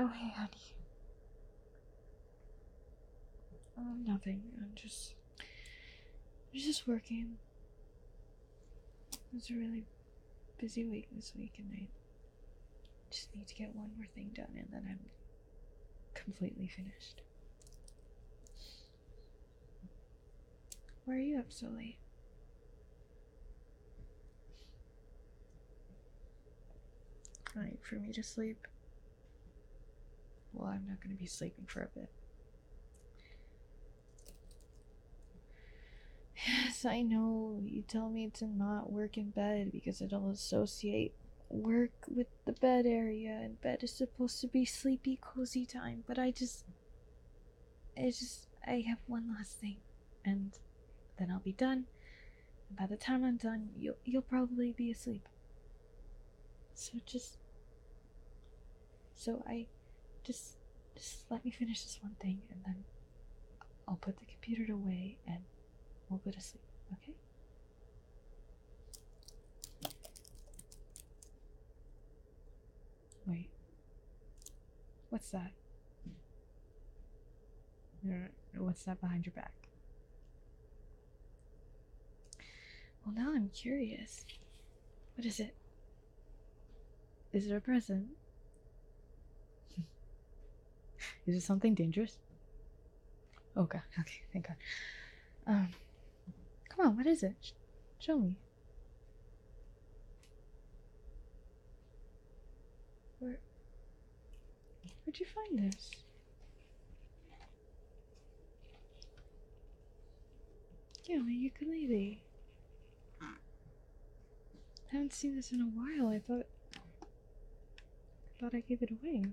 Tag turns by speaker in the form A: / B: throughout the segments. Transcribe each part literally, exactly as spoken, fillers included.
A: Oh, hey, honey. Oh, nothing. I'm just. I'm just working. It's a really busy week this week, and I just need to get one more thing done, and then I'm completely finished. Why are you up so late? Right, for me to sleep? Well, I'm not going to be sleeping for a bit. Yes, I know. You tell me to not work in bed because it'll associate work with the bed area, and bed is supposed to be sleepy, cozy time, but I just. It's just. I have one last thing, and then I'll be done. And by the time I'm done, you'll, you'll probably be asleep. So just. So I. Just. Just let me finish this one thing, and then I'll put the computer away, and we'll go to sleep, okay? Wait. What's that? What's that behind your back? Well, now I'm curious. What is it? Is it a present? Is it something dangerous? Okay, okay, thank God. Um, come on, what is it? Sh- show me. Where? Where'd you find this? Yeah, my ukulele. I haven't seen this in a while. I thought, I thought I gave it away.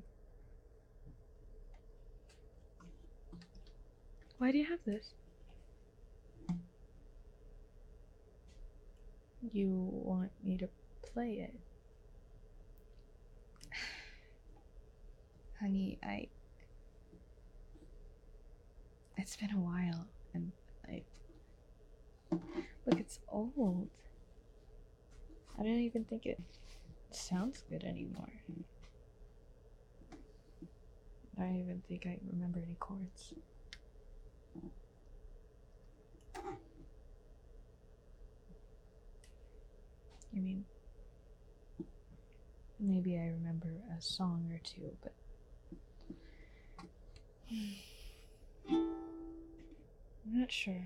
A: Why do you have this? You want me to play it? Honey, I... It's been a while, and I... Look, it's old. I don't even think it sounds good anymore. I don't even think I remember any chords. I mean, maybe I remember a song or two, but... I'm not sure.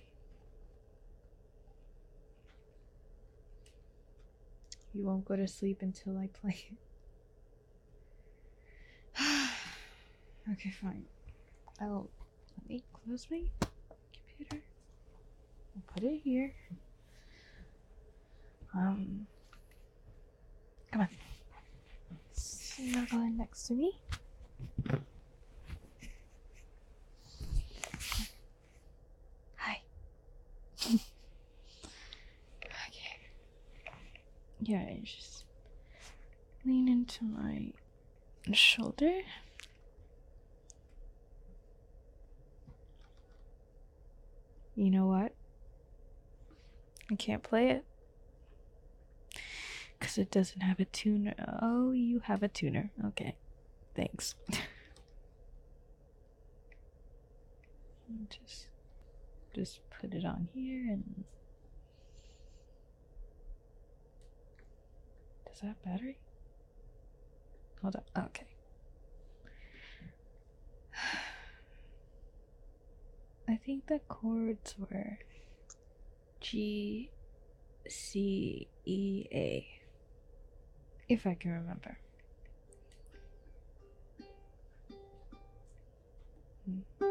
A: You won't go to sleep until I play it. Okay, fine. I'll... Let me close my computer. I'll put it here. Um... Come on. Snuggle in next to me. Hi. Okay. Yeah, I just lean into my shoulder. You know what? I can't play it. Because it doesn't have a tuner. Oh, you have a tuner. Okay. Thanks. just, just put it on here and... Does that have battery? Hold on. Okay. I think the chords were G, C, E, A. If I can remember. Hmm.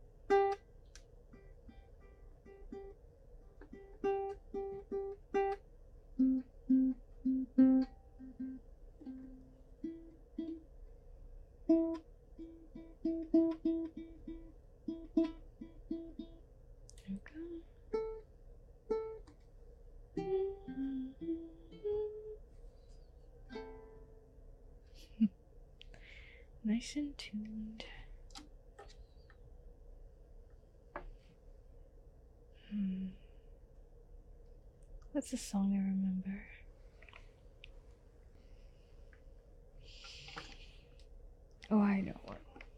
A: Nice and tuned. Hmm. What's a song I remember? Oh, I know one.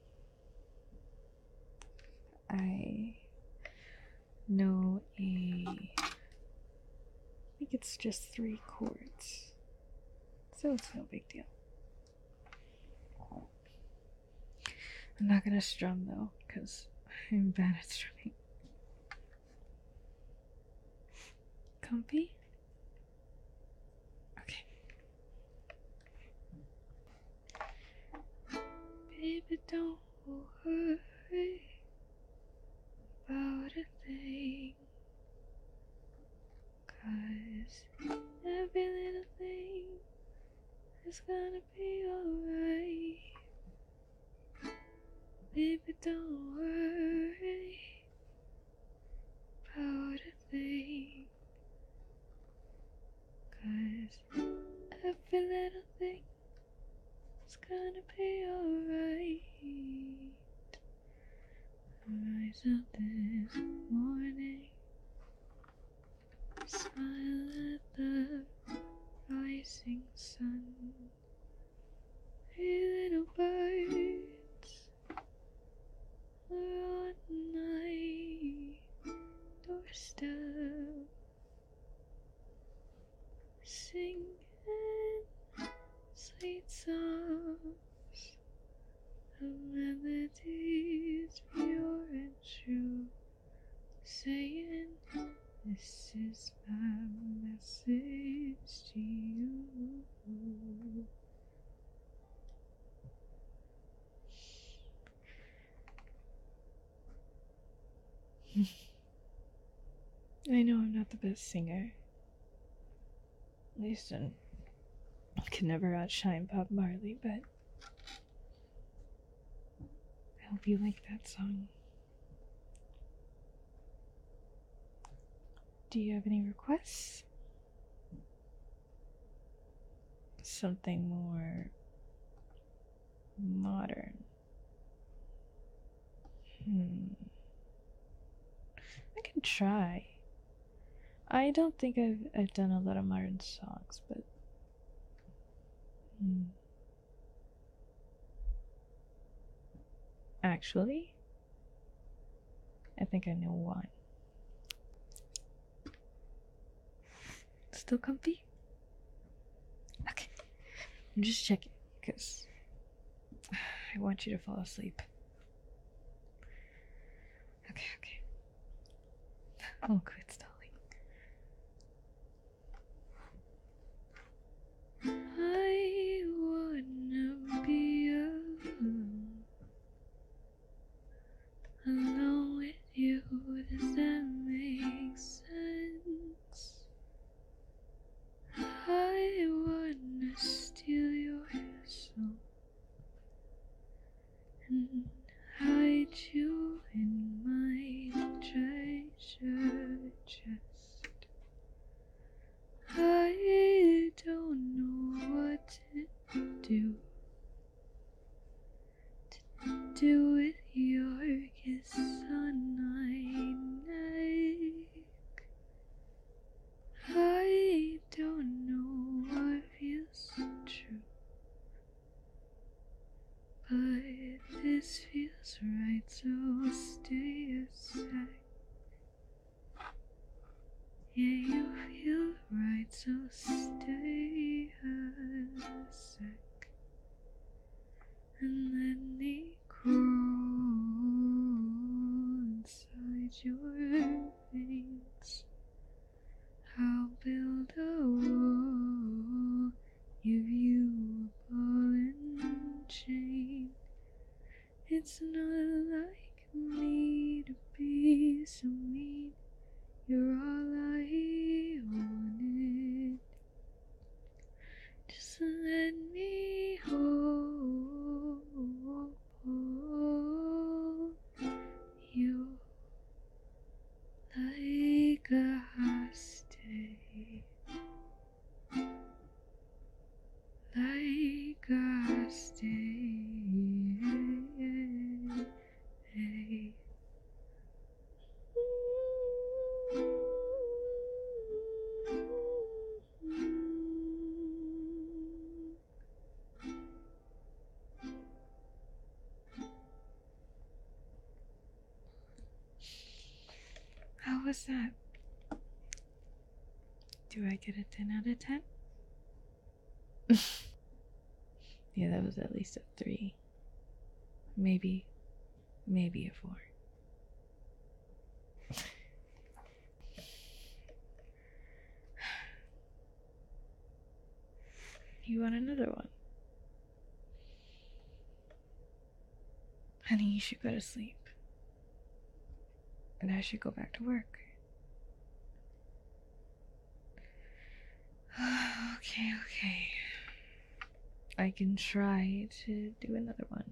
A: I know a. I think it's just three chords, so it's no big deal. I'm not gonna strum though, because I'm bad at strumming. Comfy? Okay. Baby, don't worry about a thing, 'cause every little thing is gonna be alright. Baby, don't worry about a thing, 'cause every little thing is gonna be alright. I rise up this morning, smile at the rising sun. Three little birds are on my doorstep, singing sweet songs of melodies pure and true, saying, this is my message to you. I know I'm not the best singer. At least I can never outshine Bob Marley, but I hope you like that song. Do you have any requests? Something more modern. Hmm. I can try. I don't think I've I've done a lot of modern songs, but hmm. Actually, I think I know one. Still comfy? Okay. I'm just checking, because I want you to fall asleep. Okay, okay. Oh, quit stalling. I wanna be alone, alone with you. Does that make sense? I wanna steal your soul and hide you in my treasure chest. I don't know what to do to do with your kiss on my neck. I don't know what feels true, but this feels right, so stay a sec. Yeah, you feel right, so stay a sec. And let me crawl inside your veins. I'll build a wall, give you a ball and chain. It's not like me to be so mean. You're all I wanted. was that? Do I get a ten out of ten? Yeah, that was at least a three. Maybe, maybe a four. You want another one? Honey, you should go to sleep. And I should go back to work. Okay, okay. I can try to do another one.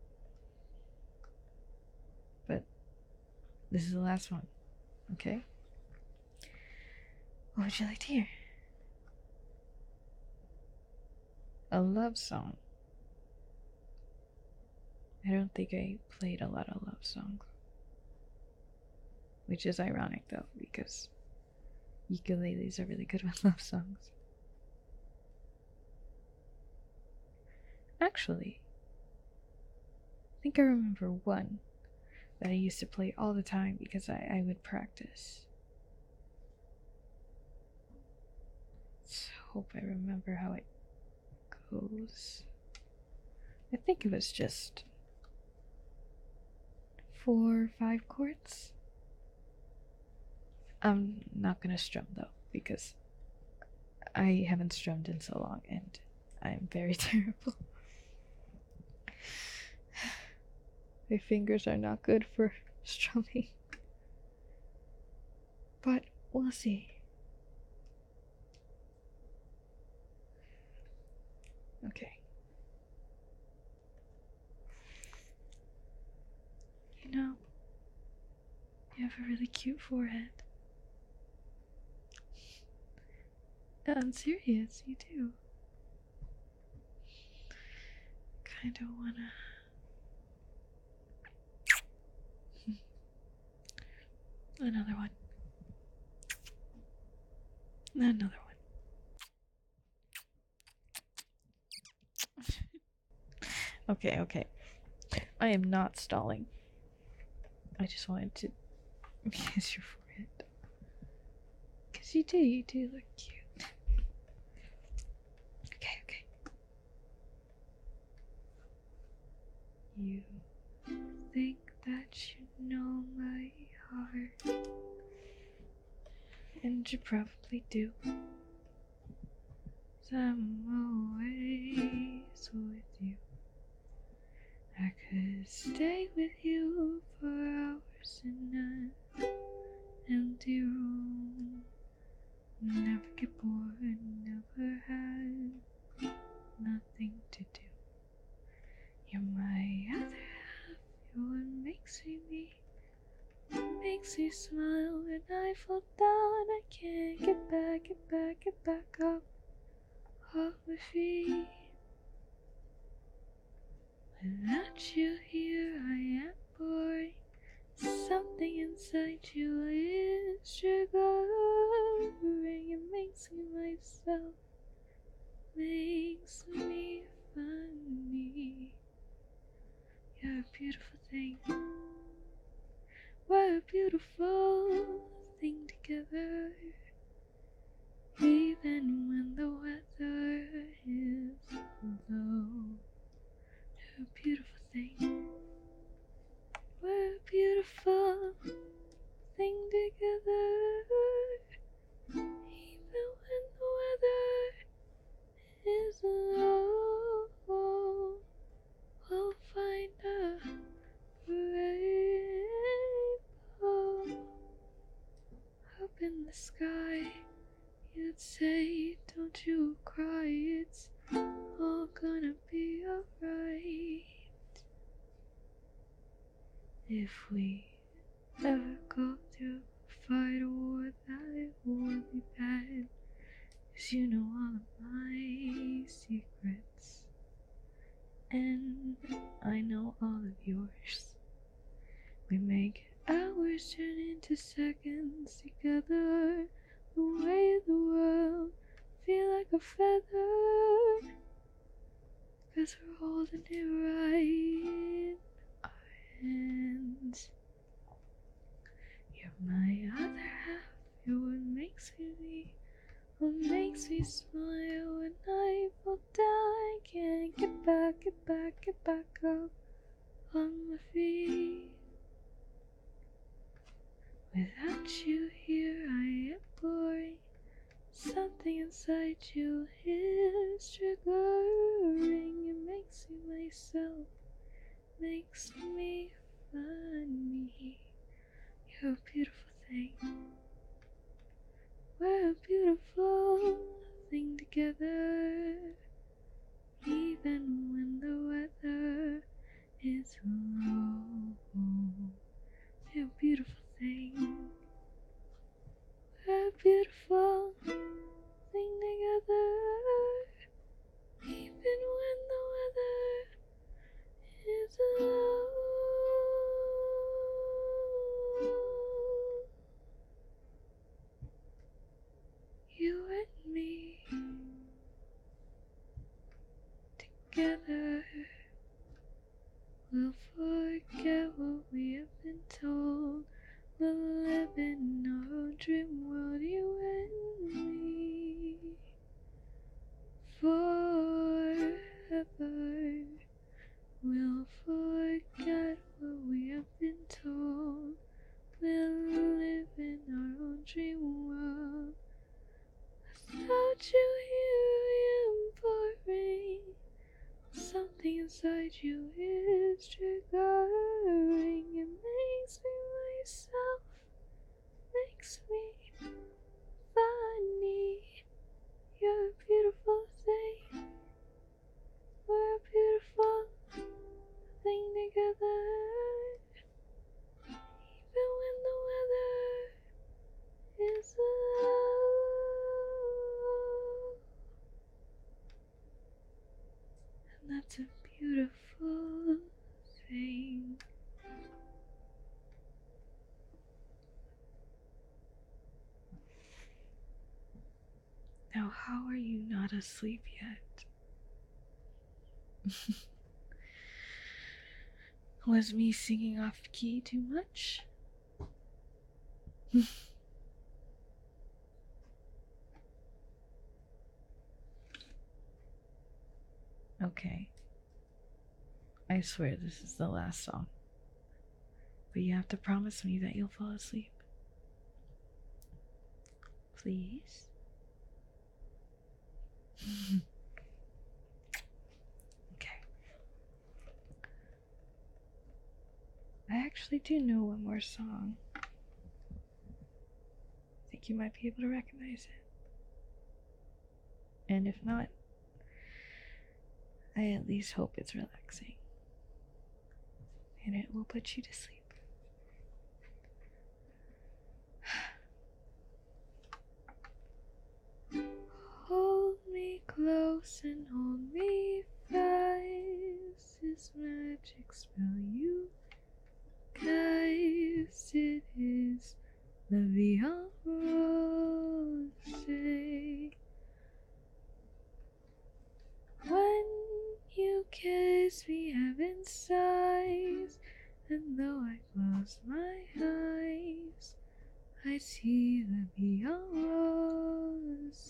A: But this is the last one, okay? What would you like to hear? A love song. I don't think I played a lot of love songs. Which is ironic though, because ukuleles are really good with love songs. Actually, I think I remember one that I used to play all the time because I, I would practice. Let's hope I remember how it goes. I think it was just four or five chords. I'm not gonna strum though, because I haven't strummed in so long and I'm very terrible. My fingers are not good for strumming. But we'll see. Okay. You know, you have a really cute forehead. I'm serious, you do. Kinda wanna. Another one. Another one. Okay, okay. I am not stalling. I just wanted to kiss your forehead. Because you do, you do look cute. Okay, okay. You think that you know my heart, and you probably do. 'Cause I'm always with you. I could stay with you for hours in an empty room. Never get bored, never had nothing to do. You're my other half, you're what makes me, makes me smile. When I fall down, I can't get back, get back, get back up off my feet. Without you here, I am boring. Something inside you is triggering. It makes me myself, makes me funny. You're a beautiful thing. We're a beautiful thing together. Even when the weather is low. You're a beautiful thing. We're a beautiful thing together. Even when the weather is low, we'll find a rainbow up in the sky. You'd say, don't you cry, it's all gonna be alright. If we ever go through a fight or war, that it would be bad. 'Cause you know all of my secrets, and I know all of yours. We make hours turn into seconds together. The way the world feel like a feather, 'cause we're holding it right in our hands. You're my other half. You're what makes me, what makes me smile when I fall down. I can't get back, get back, get back up on my feet. Without you here, I am boring. Something inside you is triggering. It makes me myself, makes me funny. You're a beautiful thing. We're a beautiful thing together. Even when the weather is low, you're a beautiful thing. We're a beautiful thing together. Even when the weather is low. You and me together. We'll forget what we have been told. We'll live in our own dream world, you and me. Forever. We'll forget what we have been told. We'll live in our own dream world. Without you here, I am boring. Something inside you is triggering. It makes me myself, makes me funny. You're a beautiful thing. We're a beautiful thing together. Even when the weather is low. And that's a beautiful thing. Now, how are you not asleep yet? Was me singing off key too much? Okay. I swear this is the last song. But you have to promise me that you'll fall asleep. Please? Okay. I actually do know one more song. I think you might be able to recognize it. And if not, I at least hope it's relaxing. And it will put you to sleep. Hold me close and hold me fast. This magic spell you cast, it is the beyond rose. When you kiss me, heaven sighs, and though I close my eyes, I see the beyond rose.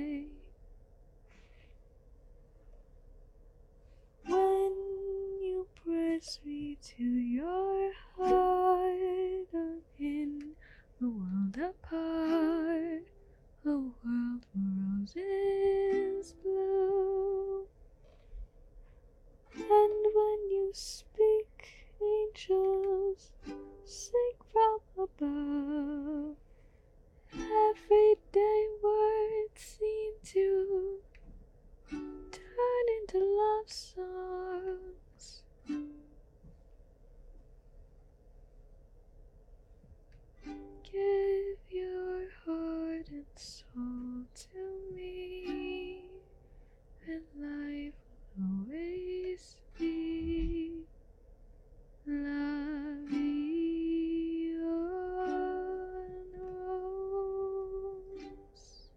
A: When you press me to your heart, I'm in a world apart, a world where roses bloom. And when you speak, angels sing from above. Everyday words seem to turn into love songs. Give your heart and soul to me, and life will always be la vie en rose.